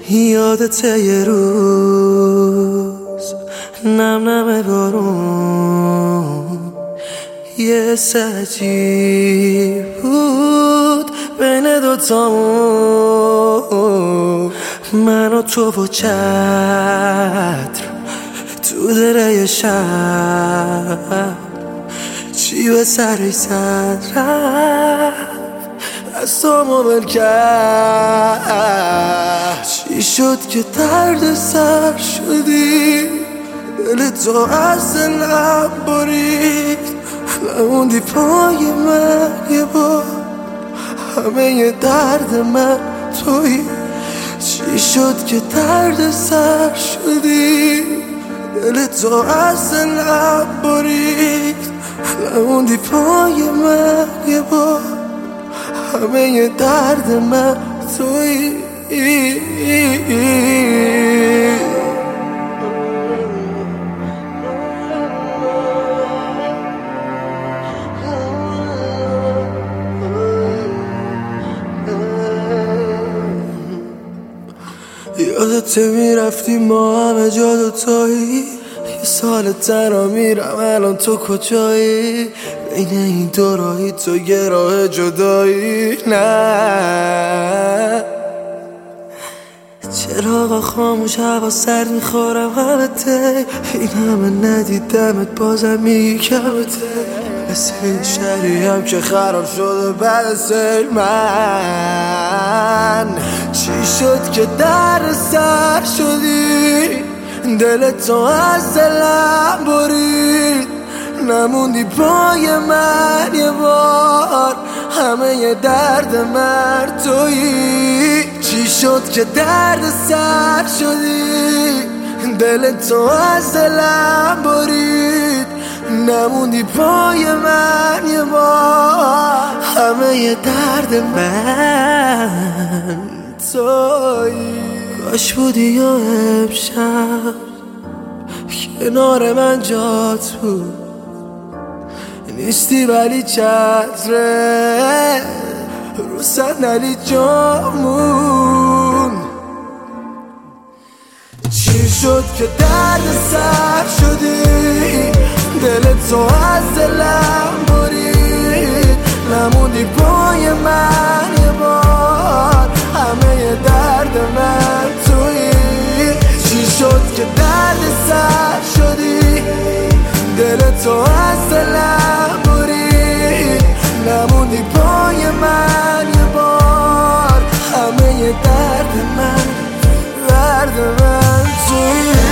یادته یه روز نم نم بارون یه سجی بود بین دوتامون، من و تو و چتر تو دره شب، چی به سرش زد رفت از تو مبل کرد. چی شد که درد سر شدی، دل تو از دلم برید، نموندی پای من یه بار، همه درد من تویی. چی شد که درد سر شدی، دل تو از دلم برید، نموندی پای من یه بار، همه درد من تویی. یادته میرفتی ما همه جا دوتایی، یه سال تنها میرم الان تو کجایی، بین این دو راهی تو یه راه جدایی. نه چراغا خاموش، هوا سرد میخورم غلطه، این همه ندیدمت بازم میگی کمته، مثل این شهری هم که خراب شده بعد سیل. من چی شد که در سر شدی، دل تو از دلم برید، نموندی پای من یه بار، همه درد من تویی. چی شد که درد سر شدی، دل تو از دلم برید، نموندی پای من یه بار، همه درد من تویی. کاش بودی یا امشب کنار من جات بود، نیستی ولی چتره رو صندلی جامون. چی شد که درد سر شدی، دل تو از دلم برید، نموندی پای من یه بار، همه درد من تویی. چی شد که درد سر شدی، دل تو از دلم برید، نموندی پای من یه بار، همه درد من تویی.